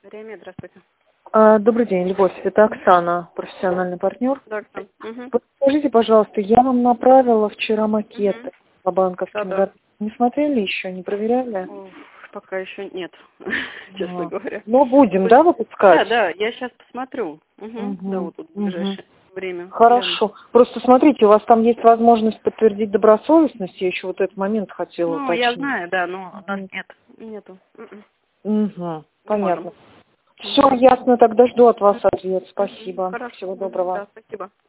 Реме, здравствуйте. Добрый день, Любовь. Это Оксана, профессиональный партнер. Да, Оксана. Угу. Подскажите, пожалуйста, я вам направила вчера макеты по банковским. Да. Не смотрели еще, не проверяли? Пока еще нет, честно говоря. Но будем, да, выпускать? Да, я сейчас посмотрю. Да, вот тут в ближайшее время. Хорошо. Просто смотрите, у вас там есть возможность подтвердить добросовестность. Я еще вот этот момент хотела уточнить. Я знаю, да, но у нас нету. Понятно. Все ясно, тогда жду от вас ответ. Спасибо. Хорошо. Всего доброго. Да, спасибо.